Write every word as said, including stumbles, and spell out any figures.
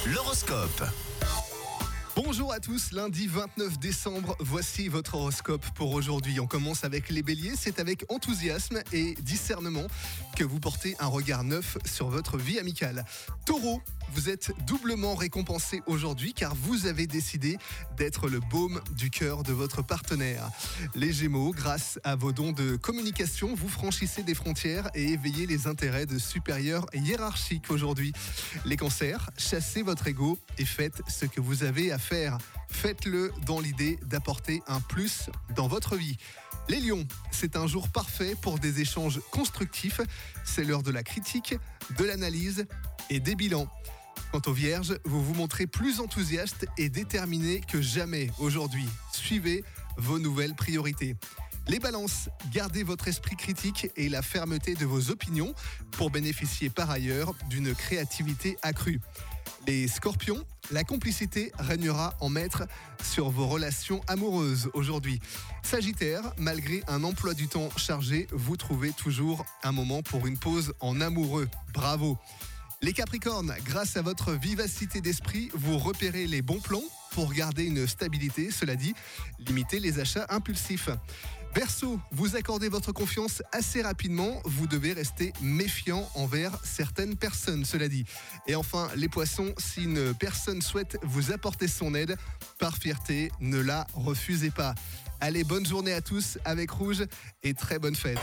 L'horoscope. Bonjour à tous, lundi vingt-neuf décembre, voici votre horoscope pour aujourd'hui. On commence avec les béliers, c'est avec enthousiasme et discernement que vous portez un regard neuf sur votre vie amicale. Taureau, vous êtes doublement récompensé aujourd'hui car vous avez décidé d'être le baume du cœur de votre partenaire. Les Gémeaux, grâce à vos dons de communication, vous franchissez des frontières et éveillez les intérêts de supérieurs hiérarchiques aujourd'hui. Les Cancers, chassez votre ego et faites ce que vous avez à faire. Faites-le dans l'idée d'apporter un plus dans votre vie. Les Lions, c'est un jour parfait pour des échanges constructifs. C'est l'heure de la critique, de l'analyse et des bilans. Quant aux Vierges, vous vous montrez plus enthousiaste et déterminé que jamais aujourd'hui. Suivez vos nouvelles priorités. Les Balances, gardez votre esprit critique et la fermeté de vos opinions pour bénéficier par ailleurs d'une créativité accrue. Les Scorpions, la complicité régnera en maître sur vos relations amoureuses aujourd'hui. Sagittaire, malgré un emploi du temps chargé, vous trouvez toujours un moment pour une pause en amoureux. Bravo! Les Capricornes, grâce à votre vivacité d'esprit, vous repérez les bons plans pour garder une stabilité, cela dit, limitez les achats impulsifs. Verseau, vous accordez votre confiance assez rapidement, vous devez rester méfiant envers certaines personnes, cela dit. Et enfin, les Poissons, si une personne souhaite vous apporter son aide, par fierté, ne la refusez pas. Allez, bonne journée à tous avec Rouge et très bonne fête.